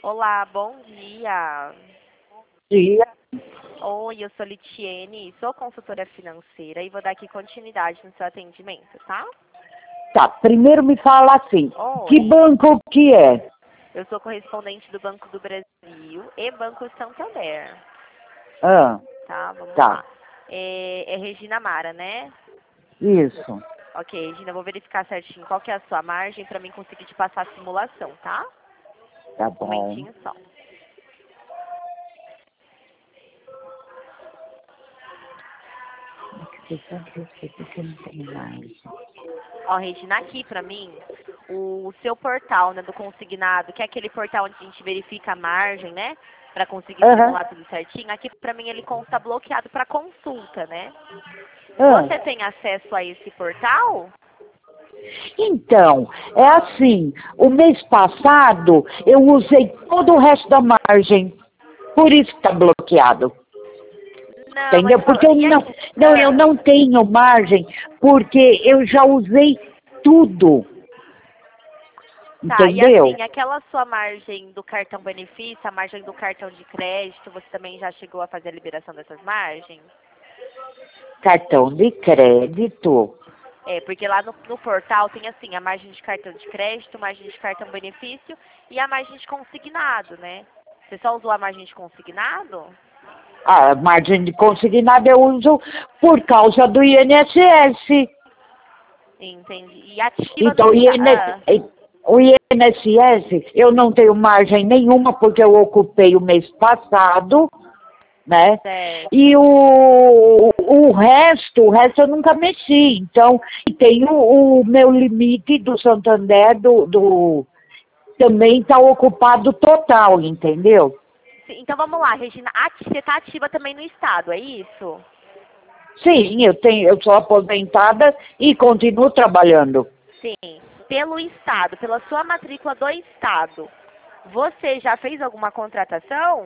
Olá, bom dia. Dia. Oi, eu sou Litiene, sou consultora financeira e vou dar aqui continuidade no seu atendimento, tá? Tá, primeiro me fala assim, que Oi, banco que é? eu sou correspondente do Banco do Brasil e Banco Santander, Ah, tá? Vamos tá, lá. É Regina Mara, né? isso, Ok, Regina, eu vou verificar certinho qual que é a sua margem para mim conseguir te passar a simulação, tá? tá Um bom. momentinho só. Você sabe que eu sei que não tem mais. Ó, Regina, aqui pra mim, o seu portal, né, do consignado, que é aquele portal onde a gente verifica a margem, né, pra conseguir Aham, simular tudo certinho, aqui pra mim ele consta bloqueado pra consulta, né? ah. Você tem acesso a esse portal? Então, é assim, o mês passado eu usei todo o resto da margem, por isso que tá bloqueado, Não, mas entendeu? Porque eu e não, aqui? não, eu não tenho margem, porque eu já usei tudo, Tá, e entendeu? assim, aquela sua margem do cartão benefício, a margem do cartão de crédito, você também já chegou a fazer a liberação dessas margens? Cartão de crédito. É, porque lá no portal tem assim, a margem de cartão de crédito, margem de cartão benefício e a margem de consignado, né? Você só usou a margem de consignado? A margem de consignado eu uso por causa do INSS. Entendi. E ativa no Então, estado. o INSS eu não tenho margem nenhuma porque eu ocupei o mês passado, né? Certo. E o resto eu nunca mexi. Então, e tem o meu limite do Santander também está ocupado total, entendeu? Então vamos lá, Regina. Você está ativa também no estado, é isso? Sim, eu sou aposentada e continuo trabalhando. Sim. Pelo estado, pela sua matrícula do estado, você já fez alguma contratação?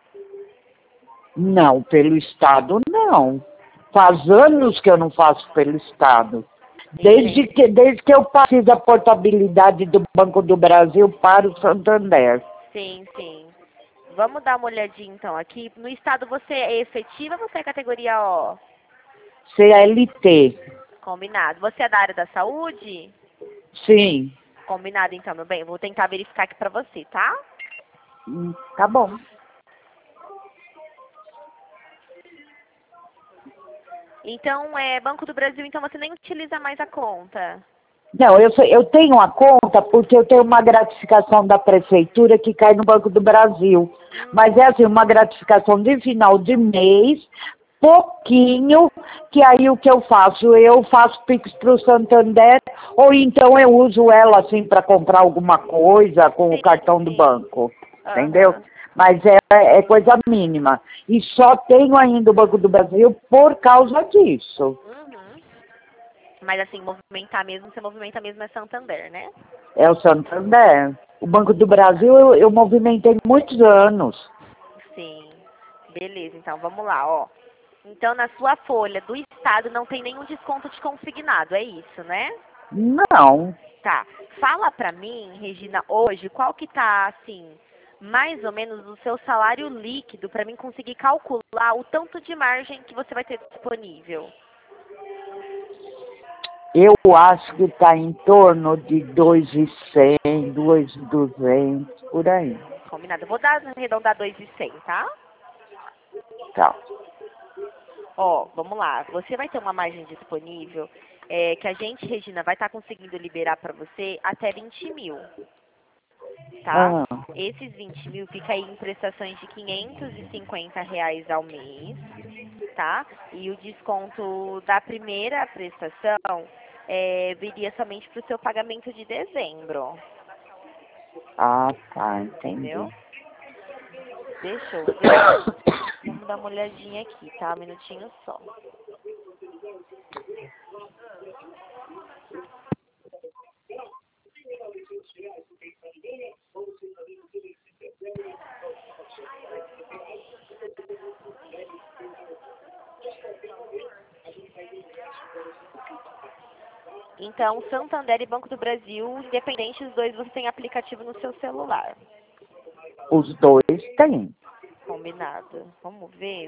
Não, pelo Estado não. Faz anos que eu não faço pelo Estado. Entendi. Desde que eu passei da portabilidade do Banco do Brasil para o Santander. Sim, sim. Vamos dar uma olhadinha então. Aqui no estado você é efetiva ou você é categoria O? CLT. Combinado. Você é da área da saúde? Sim. Combinado então, meu bem. Vou tentar verificar aqui pra você, tá? Tá bom. Então, Banco do Brasil, então você nem utiliza mais a conta. Não, eu tenho a conta porque eu tenho uma gratificação da prefeitura que cai no Banco do Brasil. Mas é assim, uma gratificação de final de mês, pouquinho, que aí o que eu faço? Eu faço Pix para o Santander, ou então eu uso ela assim para comprar alguma coisa com o Sim, cartão do sim. banco, entendeu? Aham. Mas é coisa mínima. E só tenho ainda o Banco do Brasil por causa disso. Uhum. Mas assim, movimentar mesmo, você movimenta mesmo é Santander, né? É o Santander. O Banco do Brasil eu movimentei muitos anos. Sim. Beleza, então vamos lá, ó. Então, na sua folha do estado não tem nenhum desconto de consignado, é isso, né? Não. Tá. Fala pra mim, Regina, hoje, qual que tá, assim, mais ou menos o seu salário líquido pra mim conseguir calcular o tanto de margem que você vai ter disponível. Eu acho que está em torno de 2.100, 2.200, por aí. Combinado. Eu vou arredondar 2.100, tá? Tá. Ó, vamos lá. Você vai ter uma margem disponível que a gente, Regina, vai estar conseguindo liberar pra você até 20 mil, tá? Ah, Esses 20 mil fica aí em prestações de R$ 550 ao mês, tá? E o desconto da primeira prestação viria somente para o seu pagamento de dezembro, tá, entendeu? entendi. Deixa eu ver. Vamos dar uma olhadinha aqui, tá? Um minutinho só. Então, Santander e Banco do Brasil, independente dos dois, você tem aplicativo no seu celular. Os dois têm. Combinado. Vamos ver.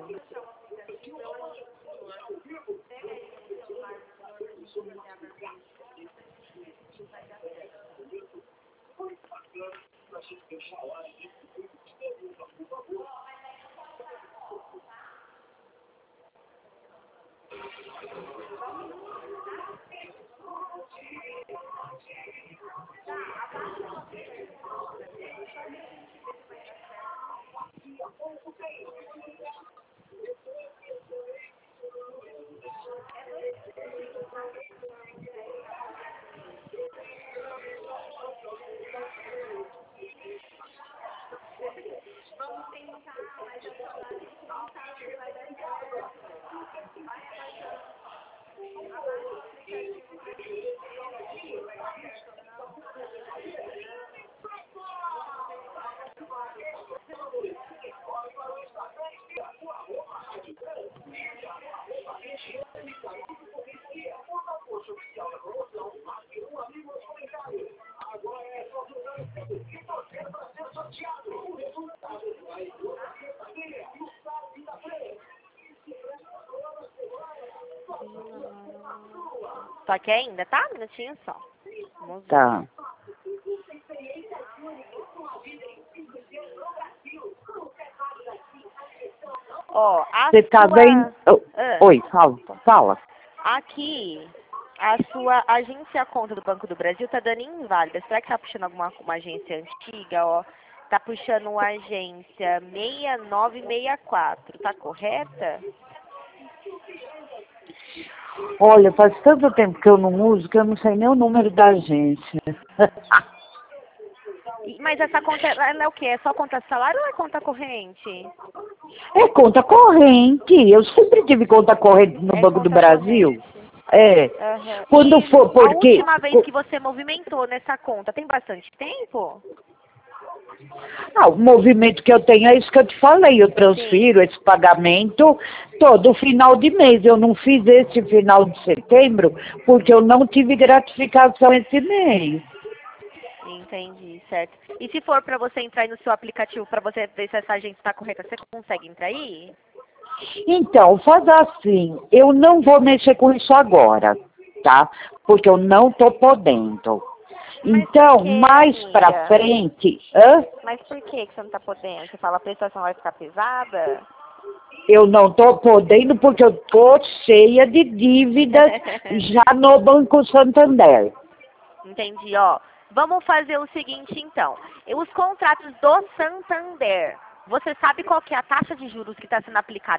Tô aqui ainda, tá? Um minutinho só. Vamos ver. Tá. Ó, Você tá vendo? Oi, fala. Aqui, a sua agência conta do Banco do Brasil tá dando inválida. Será que tá puxando uma agência antiga, ó? Tá puxando uma agência 6964, tá correta? Olha, faz tanto tempo que eu não uso que eu não sei nem o número da agência. Mas essa conta, ela é o quê? É só conta salário ou é conta corrente? É conta corrente. Eu sempre tive conta corrente no Banco do Conta Brasil. corrente. É. Aham. Quando E for, a porque... última vez que você movimentou nessa conta, tem bastante tempo? O movimento que eu tenho é isso que eu te falei. Eu transfiro esse pagamento todo final de mês. Eu não fiz esse final de setembro porque eu não tive gratificação esse mês. Entendi, certo. E se for para você entrar aí no seu aplicativo para você ver se essa agência está correta, você consegue entrar aí? Então, faz assim. Eu não vou mexer com isso agora, tá? Porque eu não tô podendo. Então, mais pra frente... Mas por que você não está podendo? Você fala a prestação vai ficar pesada? Eu não tô podendo porque eu tô cheia de dívidas já no Banco Santander. Entendi, ó. Vamos fazer o seguinte, então. Os contratos do Santander, você sabe qual que é a taxa de juros que está sendo aplicada